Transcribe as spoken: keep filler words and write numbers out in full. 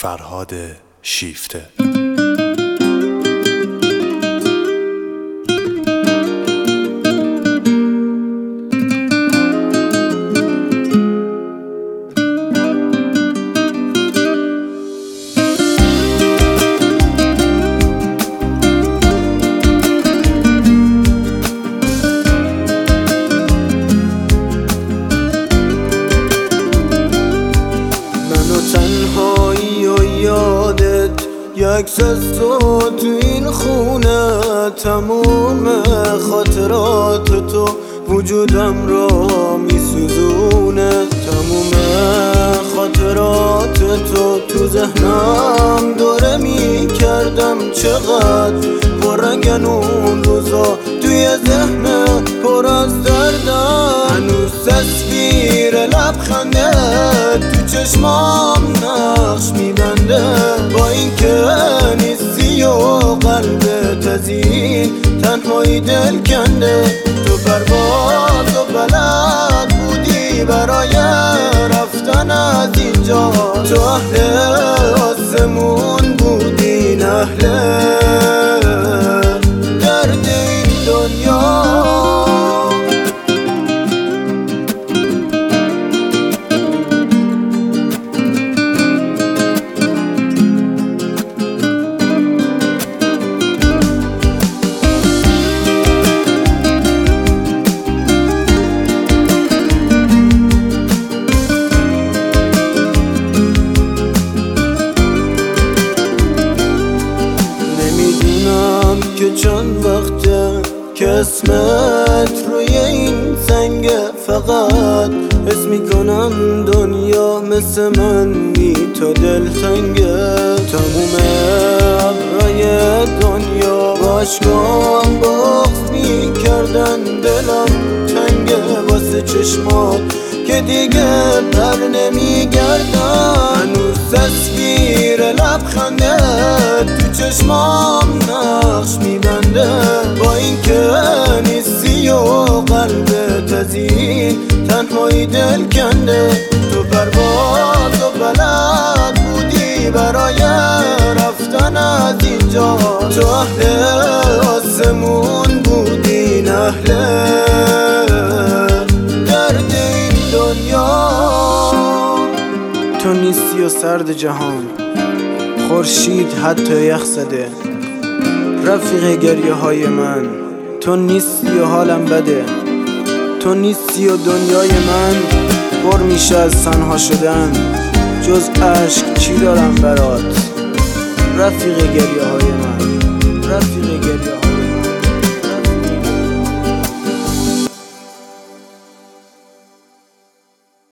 فرهاد شیفته. تنهایی و یادت یکس از تو تو این خونه، تموم خاطرات تو وجودم را می سوزونه. تموم خاطرات تو تو ذهنم دوره می کردم، چقدر پررنگن اون روزا توی ذهن پر از دردم. هنوز تصویر لبخندت تو چشمام نقش میبنده، با این که نیستی و قلبت از این تنهایی دل کنده. تو پرواز و بلد بودی برای رفتن از اینجا، تو اهل آسمون بودی نه اهل درد این دنیا. که چند وقته که اسمت روی این سنگه، فقط حس میکنم دنیا مثل من بی تو دلتنگه. تموم ابرای دنیا باشگام بغض میکردن، دلم تنگه واسه چشمات که دیگه پر نمیگردن. هنوز تصویر لبخندت تو چشمام نقش میبنده، با این که نیستی و قلبت از این تنهایی دل کنده. تو پرواز و بلد بودی برای رفتن از اینجا، تو اهل آسمون بودی نه اهل درد این دنیا. تو نیستی و سرد جهان، خورشید حتی یخ زده، رفیق گریه های من. تو نیستی و حالم بده، تو نیستی و دنیای من پر میشه از تنها شدن. جز عشق چی دارم برات، رفیق گریه های من، رفیق گریه های من.